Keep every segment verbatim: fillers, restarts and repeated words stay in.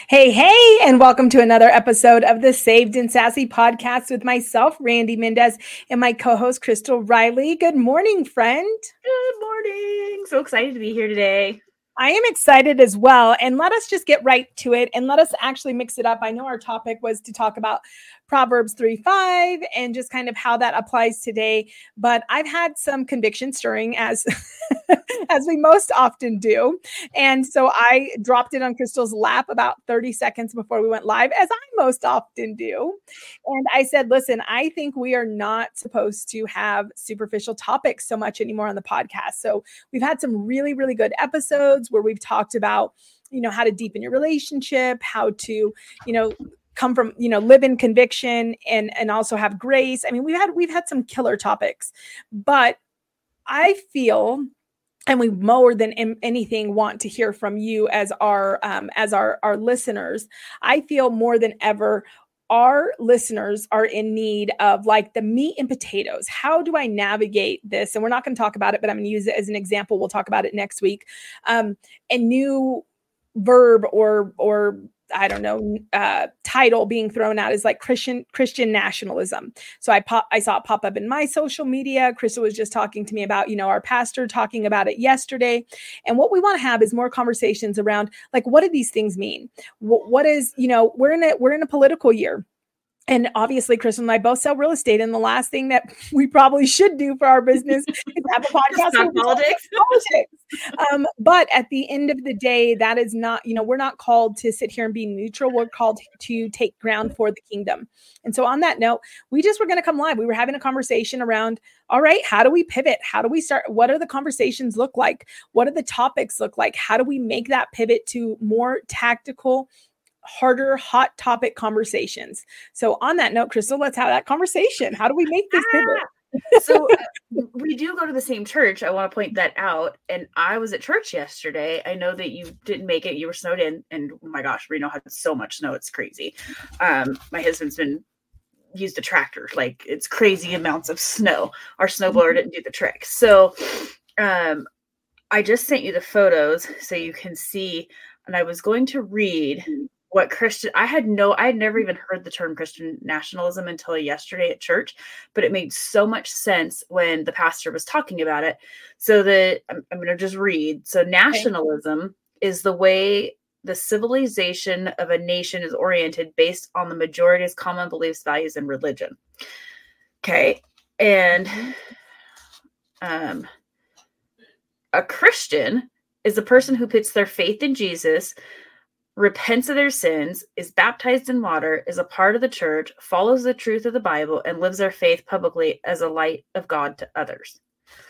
Hey, hey, and welcome to another episode of the Saved and Sassy podcast with myself, Randy Mendez, and my co-host, Crystal Riley. Good morning, friend. Good morning. So excited to be here today. I am excited as well. And let us just get right to it and let us actually mix it up. I know our topic was to talk about Proverbs three five and just kind of how that applies today. But I've had some conviction stirring as, as we most often do. And so I dropped it on Crystal's lap about thirty seconds before we went live, as I most often do. And I said, listen, I think we are not supposed to have superficial topics so much anymore on the podcast. So we've had some really, really good episodes where we've talked about, you know, how to deepen your relationship, how to, you know, come from, you know, live in conviction and, and also have grace. I mean, we've had, we've had some killer topics, but I feel, and we more than anything want to hear from you as our, um, as our, our listeners. I feel more than ever, our listeners are in need of like the meat and potatoes. How do I navigate this? And we're not going to talk about it, but I'm going to use it as an example. We'll talk about it next week. Um, a new verb or, or I don't know, uh, title being thrown out is like Christian, Christian nationalism. So I pop, I saw it pop up in my social media. Crystal was just talking to me about, you know, our pastor talking about it yesterday. And what we want to have is more conversations around like, what do these things mean? What, what is, you know, we're in a, we're in a political year. And obviously, Crystal and I both sell real estate. And the last thing that we probably should do for our business is have a podcast about politics. politics. Um, but at the end of the day, that is not, you know, we're not called to sit here and be neutral. We're called to take ground for the kingdom. And so on that note, we just were going to come live. We were having a conversation around, all right, how do we pivot? How do we start? What are the conversations look like? What do the topics look like? How do we make that pivot to more tactical, harder, hot topic conversations? So on that note, Crystal, let's have that conversation. How do we make this pivot? Ah, so uh, we do go to the same church. I want to point that out. And I was at church yesterday. I know that you didn't make it. You were snowed in. And oh my gosh, Reno had so much snow. It's crazy. Um, my husband's been used a tractor. Like it's crazy amounts of snow. Our snowblower didn't do the trick. So um, I just sent you the photos so you can see. And I was going to read what Christian, I had no, I had never even heard the term Christian nationalism until yesterday at church, but it made so much sense when the pastor was talking about it. So that I'm, I'm going to just read. So nationalism okay. is the way the civilization of a nation is oriented based on the majority's common beliefs, values, and religion. Okay. And um, a Christian is a person who puts their faith in Jesus, repents of their sins, is baptized in water, is a part of the church, follows the truth of the Bible, and lives their faith publicly as a light of God to others.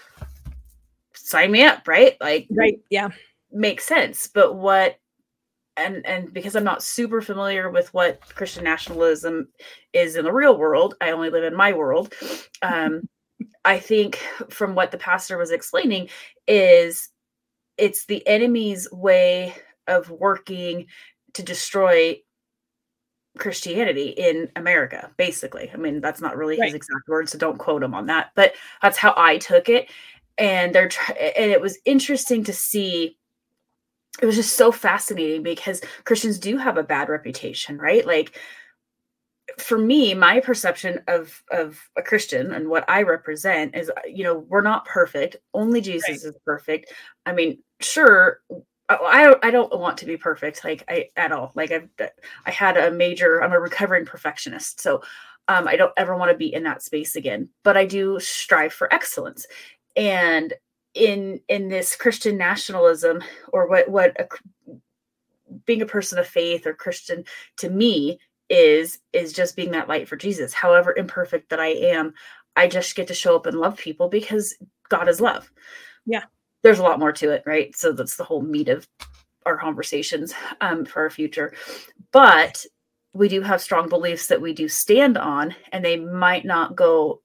Sign me up, right? Like, right, yeah, makes sense. But what, and and because I'm not super familiar with what Christian nationalism is in the real world, I only live in my world. Um, I think from what the pastor was explaining is it's the enemy's way of working to destroy Christianity in America, basically. I mean, that's not really right. his exact words, so don't quote him on that, but that's how I took it. And they're try- and it was interesting to see. It was just so fascinating because Christians do have a bad reputation, right? Like for me, my perception of, of a Christian and what I represent is, you know, we're not perfect. Only Jesus right. is perfect. I mean, sure, I don't, I don't want to be perfect, like I, at all. Like I've, I had a major, I'm a recovering perfectionist. So um, I don't ever want to be in that space again, but I do strive for excellence. And in, in this Christian nationalism or what, what a, being a person of faith or Christian to me is, is just being that light for Jesus. However imperfect that I am, I just get to show up and love people because God is love. Yeah. There's a lot more to it, right? So that's the whole meat of our conversations um, for our future. But we do have strong beliefs that we do stand on, and they might not go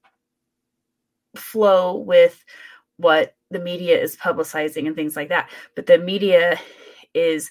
flow with what the media is publicizing and things like that. But the media is,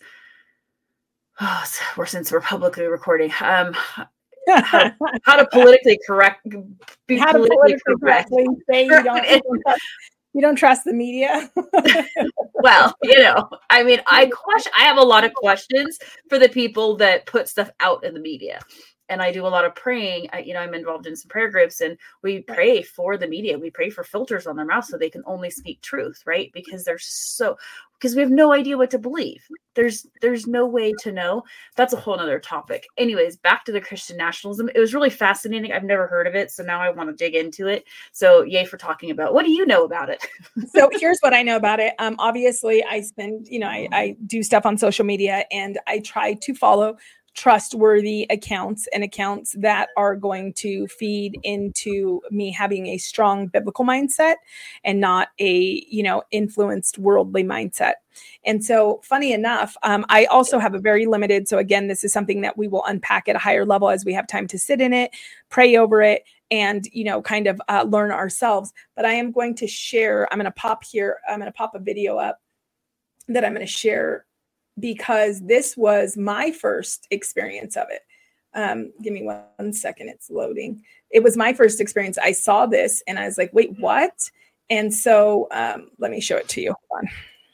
oh, we're since we're publicly recording, um, how, to, how to politically correct, be how politically to politically correct. correctly say you don't. You don't trust the media? Well, you know, I mean, I question, I have a lot of questions for the people that put stuff out in the media. And I do a lot of praying. I, you know, I'm involved in some prayer groups, and we pray for the media. We pray for filters on their mouth so they can only speak truth, right? Because they're so, because we have no idea what to believe. There's, there's no way to know. That's a whole nother topic. Anyways, back to the Christian nationalism. It was really fascinating. I've never heard of it, so now I want to dig into it. So yay for talking about. What do you know about it? So here's what I know about it. Um, obviously, I spend, you know, I, I do stuff on social media, and I try to follow trustworthy accounts and accounts that are going to feed into me having a strong biblical mindset and not a, you know, influenced worldly mindset. And so funny enough, um, I also have a very limited. So again, this is something that we will unpack at a higher level as we have time to sit in it, pray over it, and, you know, kind of uh, learn ourselves. But I am going to share, I'm going to pop here. I'm going to pop a video up that I'm going to share, because this was my first experience of it. Um, give me one second. It's loading. It was my first experience. I saw this and I was like, wait, what? And so um, let me show it to you. Hold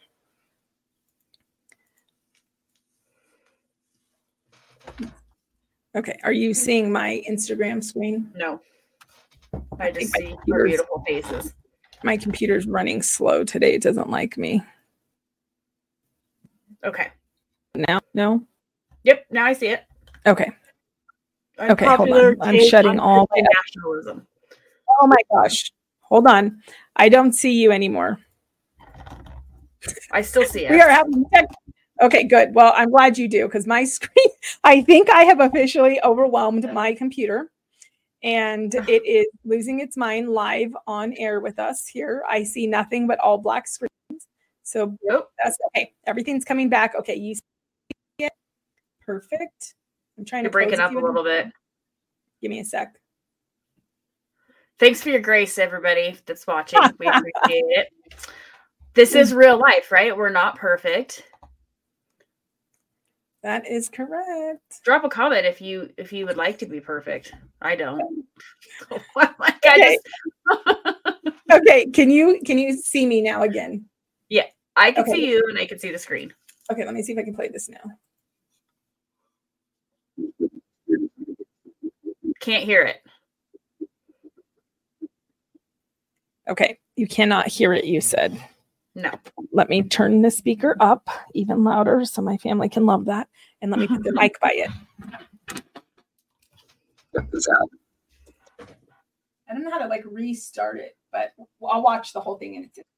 on. Okay. Are you seeing my Instagram screen? No. I just I see your beautiful faces. My computer's running slow today. It doesn't like me. Okay. Now, no? Yep, now I see it. Okay. A okay, hold on. I'm shutting all my nationalism. Oh my gosh. Hold on. I don't see you anymore. I still see it. We are having tech. Okay, good. Well, I'm glad you do, because my screen, I think I have officially overwhelmed my computer, and it is losing its mind live on air with us here. I see nothing but all black screens. So yep. That's okay. Everything's coming back. Okay, you see it. Perfect. I'm trying You're to breaking up a little bit. Give me a sec. Thanks for your grace, everybody that's watching. We appreciate it. This is real life, right? We're not perfect. That is correct. Drop a comment if you if you would like to be perfect. I don't. Oh my God. Okay. Okay. Can you can you see me now again? Yeah. I can okay. see you and I can see the screen. Okay, let me see if I can play this now. Can't hear it. Okay, you cannot hear it, you said. No. Let me turn the speaker up even louder so my family can love that. And let me put the mic by it. I don't know how to like restart it, but I'll watch the whole thing and it's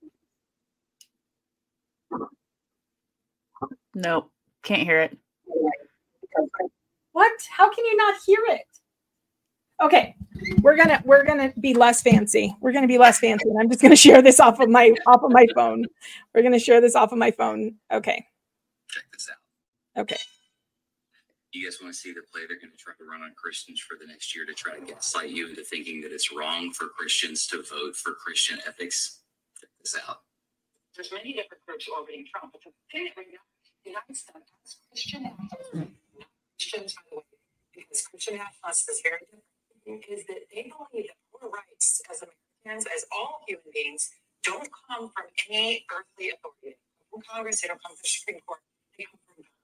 No, can't hear it. What? How can you not hear it? Okay, we're gonna we're gonna be less fancy. We're gonna be less fancy, and I'm just gonna share this off of my off of my phone. We're gonna share this off of my phone. Okay. Check this out. Okay. You guys want to see the play they're going to try to run on Christians for the next year to try to gaslight you into thinking that it's wrong for Christians to vote for Christian ethics? Check this out. There's many different groups orbiting Trump, but the thing that right now, the United States has Christian nationalists, Christians, by the way, because Christian nationalists is very different, is that they believe that our rights as Americans, as all human beings, don't come from any earthly authority. They come from Congress, they don't come from the Supreme Court, they come from God.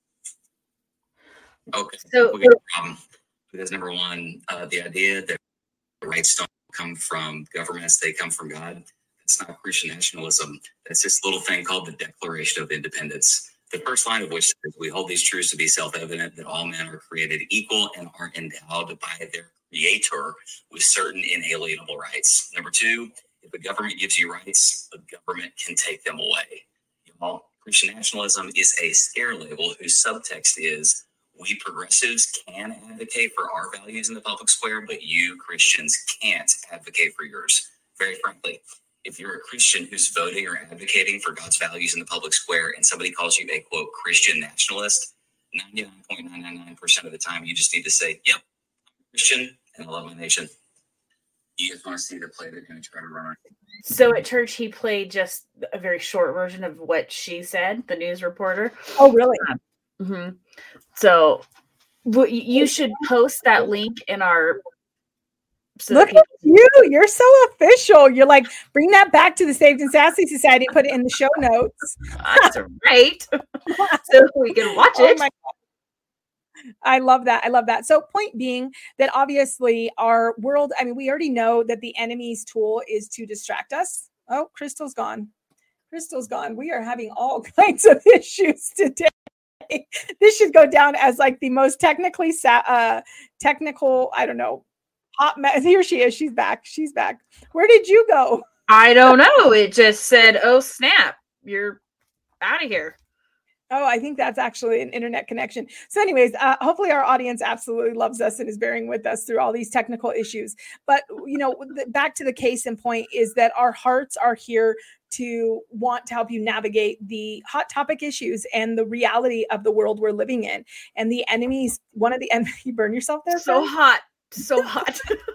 Okay, so we got a problem. Because number one, uh, the idea that the rights don't come from governments, they come from God. That's not Christian nationalism. That's this little thing called the Declaration of Independence. The first line of which says, we hold these truths to be self-evident, that all men are created equal and are endowed by their creator with certain inalienable rights. Number two, if a government gives you rights, a government can take them away. You know, Christian nationalism is a scare label whose subtext is, we progressives can advocate for our values in the public square, but you Christians can't advocate for yours. Very frankly, if you're a Christian who's voting or advocating for God's values in the public square and somebody calls you a, quote, Christian nationalist, ninety-nine point nine nine nine percent of the time, you just need to say, yep, I'm a Christian and I love my nation. You guys want to see the play they're going to try to run? So at church, he played just a very short version of what she said, the news reporter. Oh, really? Um, mm-hmm. So you should post that link in our So Look that people, at you. You're so official. You're like, bring that back to the Saved and Sassy Society, put it in the show notes. that's right. So we can watch Oh it. my I love that. I love that. So point being that obviously our world, I mean, we already know that the enemy's tool is to distract us. Oh, Crystal's gone. Crystal's gone. We are having all kinds of issues today. This should go down as like the most technically sa- uh, technical, I don't know, hot mess. Here she is. She's back. She's back. Where did you go? I don't know. It just said, oh, snap. You're out of here. Oh, I think that's actually an internet connection. So anyways, uh, hopefully our audience absolutely loves us and is bearing with us through all these technical issues. But, you know, the, back to the case in point is that our hearts are here to want to help you navigate the hot topic issues and the reality of the world we're living in. And the enemies, one of the enemies, you burn yourself there? So friend? hot. So hot.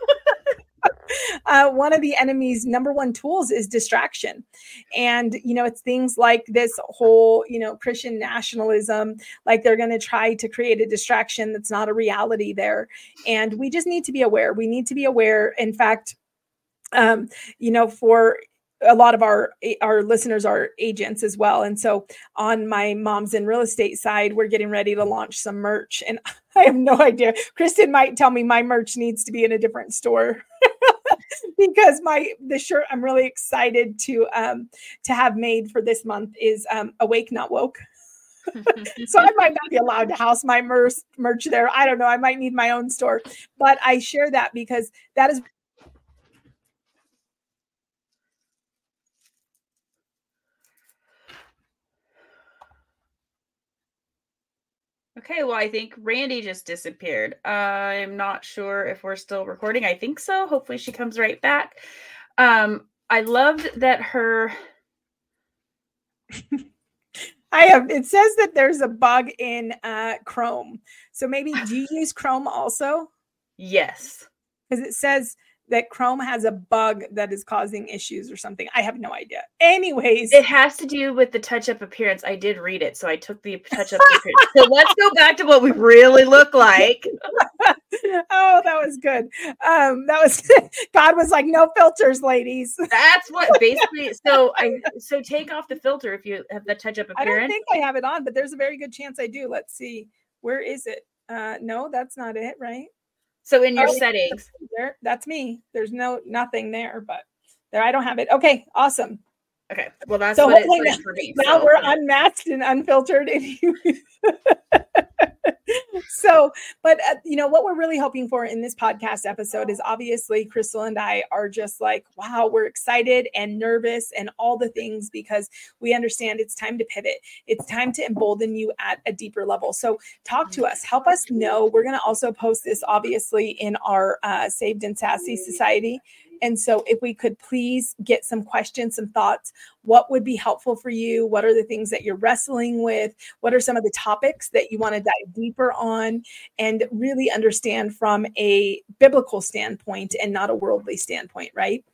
Uh, one of the enemy's number one tools is distraction. And, you know, it's things like this whole, you know, Christian nationalism, like they're going to try to create a distraction that's not a reality there. And we just need to be aware. We need to be aware. In fact, um, you know, for a lot of our our listeners are agents as well. And so on my Moms in Real Estate side, we're getting ready to launch some merch. And I have no idea. Kristen might tell me my merch needs to be in a different store. Because my the shirt I'm really excited to um to have made for this month is um Awake Not Woke. So I might not be allowed to house my merch merch there. I don't know. I might need my own store. But I share that because that is Okay, well, I think Randy just disappeared. Uh, I'm not sure if we're still recording. I think so. Hopefully she comes right back. Um, I loved that her... I have, it says that there's a bug in uh, Chrome. So maybe, do you use Chrome also? Yes. Because it says that Chrome has a bug that is causing issues or something. I have no idea. Anyways. It has to do with the touch-up appearance. I did read it, so I took the touch-up appearance. So let's go back to what we really look like. Oh, that was good. Um, that was God was like, no filters, ladies. That's what basically. So I so take off the filter if you have the touch-up appearance. I don't think I have it on, but there's a very good chance I do. Let's see. Where is it? Uh, no, that's not it, right? So in your oh, settings, there, that's me. There's no nothing there, but there I don't have it. Okay, awesome. Okay, well that's so what it's now, for me. Now so. we're unmasked and unfiltered. So, but uh, you know what we're really hoping for in this podcast episode is obviously Crystal and I are just like, wow, we're excited and nervous and all the things because we understand it's time to pivot. It's time to embolden you at a deeper level. So talk to us, help us know. We're going to also post this obviously in our uh, Saved and Sassy Society. And so if we could please get some questions, some thoughts, what would be helpful for you? What are the things that you're wrestling with? What are some of the topics that you want to dive deeper on and really understand from a biblical standpoint and not a worldly standpoint, right?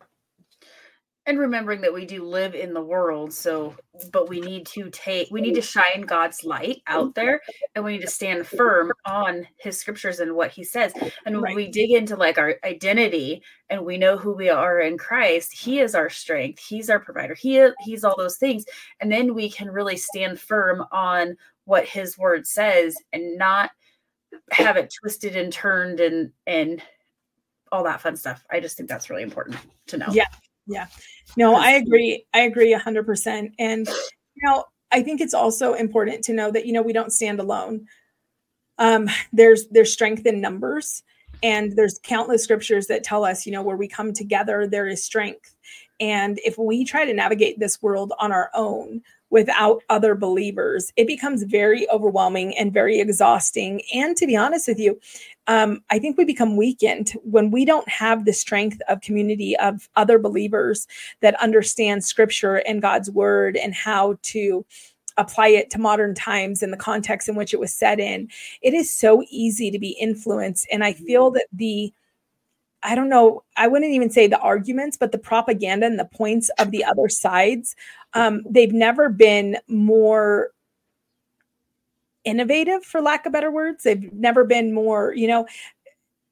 And remembering that we do live in the world, so, but we need to take, we need to shine God's light out there, and we need to stand firm on his scriptures and what he says. And when Right. we dig into like our identity and we know who we are in Christ, he is our strength. He's our provider. He is, he's all those things. And then we can really stand firm on what his word says and not have it twisted and turned and, and all that fun stuff. I just think that's really important to know. Yeah. Yeah, no, I agree. I agree a hundred percent. And, you know, I think it's also important to know that, you know, we don't stand alone. Um, there's, there's strength in numbers, and there's countless scriptures that tell us, you know, where we come together, there is strength. And if we try to navigate this world on our own without other believers, it becomes very overwhelming and very exhausting. And to be honest with you, um, I think we become weakened when we don't have the strength of community of other believers that understand scripture and God's word and how to apply it to modern times and the context in which it was set in. It is so easy to be influenced. And I feel that the I don't know, I wouldn't even say the arguments, but the propaganda and the points of the other sides, um, they've never been more innovative, for lack of better words. They've never been more, you know,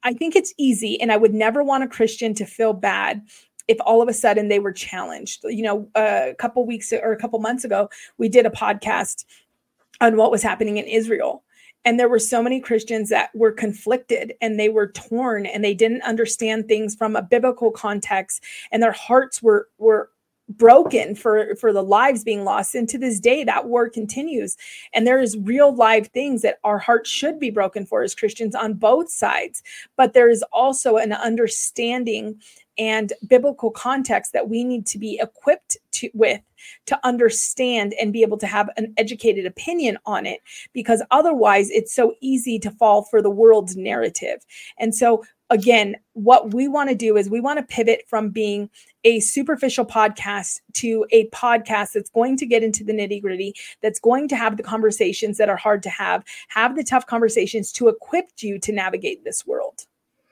I think it's easy, and I would never want a Christian to feel bad if all of a sudden they were challenged. You know, uh, a couple weeks or a couple months ago, we did a podcast on what was happening in Israel. And there were so many Christians that were conflicted and they were torn and they didn't understand things from a biblical context, and their hearts were, were broken for, for the lives being lost. And to this day, that war continues. And there is real live things that our hearts should be broken for as Christians on both sides. But there is also an understanding and biblical context that we need to be equipped to, with to understand and be able to have an educated opinion on it, because otherwise it's so easy to fall for the world's narrative. And so again, what we want to do is we want to pivot from being a superficial podcast to a podcast that's going to get into the nitty gritty, that's going to have the conversations that are hard to have, have the tough conversations to equip you to navigate this world.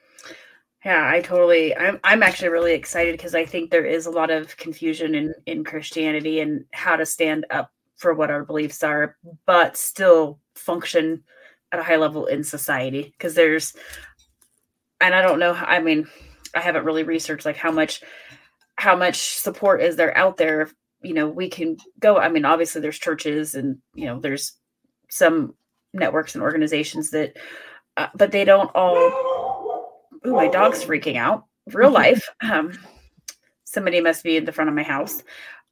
Yeah, I totally, I'm, I'm actually really excited because I think there is a lot of confusion in, in Christianity and how to stand up for what our beliefs are, but still function at a high level in society. Because there's, and I don't know, I mean, I haven't really researched like how much, how much support is there out there. You know, we can go, I mean, obviously there's churches and, you know, there's some networks and organizations that, uh, but they don't all, ooh, my dog's freaking out. Real life. Um, somebody must be in the front of my house.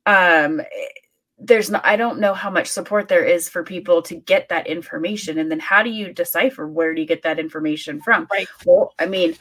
Um, there's no, I don't know how much support there is for people to get that information. And then how do you decipher where do you get that information from? Right. Well, I mean,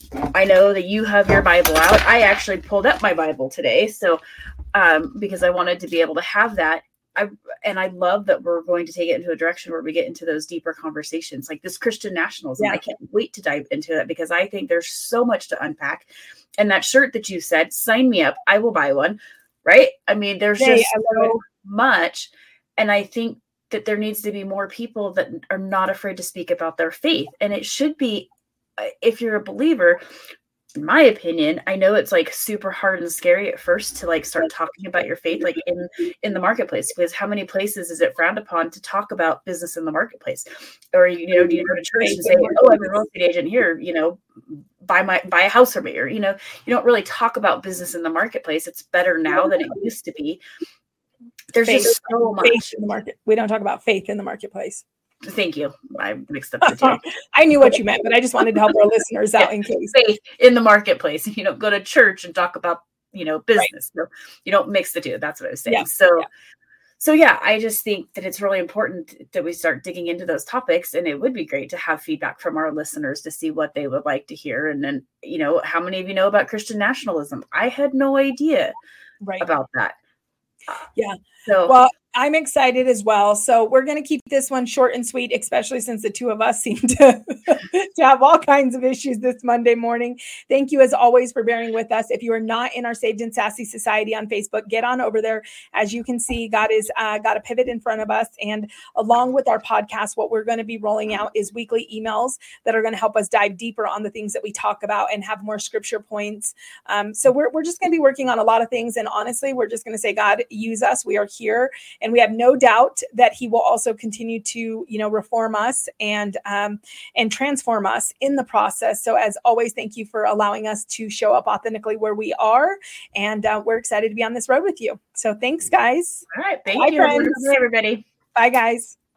I know that you have your Bible out. I actually pulled up my Bible today. So, um, because I wanted to be able to have that. I, and I love that we're going to take it into a direction where we get into those deeper conversations, like this Christian nationalism. Yeah. I can't wait to dive into that because I think there's so much to unpack. And that shirt that you said, sign me up, I will buy one. Right. I mean, there's Hey, just I love so it. much. And I think that there needs to be more people that are not afraid to speak about their faith. And it should be, if you're a believer, in my opinion, I know it's like super hard and scary at first to like start talking about your faith, like in, in the marketplace, because how many places is it frowned upon to talk about business in the marketplace? Or, you know, do you go to church and say, oh, I'm a real estate agent here, you know, buy my, buy a house from me, or, you know, you don't really talk about business in the marketplace. It's better now than it used to be. There's Faith, just so much. faith in the market. We don't talk about faith in the marketplace. Thank you. I mixed up the two. I knew what you meant, but I just wanted to help our listeners out in case. Faith in the marketplace. You don't go to church and talk about, you know, business. Right. So you don't mix the two. That's what I was saying. Yeah. So, yeah. so yeah, I just think that it's really important that we start digging into those topics, and it would be great to have feedback from our listeners to see what they would like to hear. And then, you know, how many of you know about Christian nationalism? I had no idea right. about that. Yeah. So, well, I'm excited as well. So we're going to keep this one short and sweet, especially since the two of us seem to, to have all kinds of issues this Monday morning. Thank you as always for bearing with us. If you are not in our Saved and Sassy Society on Facebook, get on over there. As you can see, God is uh, got a pivot in front of us. And along with our podcast, what we're going to be rolling out is weekly emails that are going to help us dive deeper on the things that we talk about and have more scripture points. Um, so we're, we're just going to be working on a lot of things. And honestly, we're just going to say, God, use us. We are here. And we have no doubt that he will also continue to, you know, reform us and um, and transform us in the process. So as always, thank you for allowing us to show up authentically where we are. And uh, we're excited to be on this road with you. So thanks, guys. All right. Thank Bye, you, friends. everybody. Bye, guys.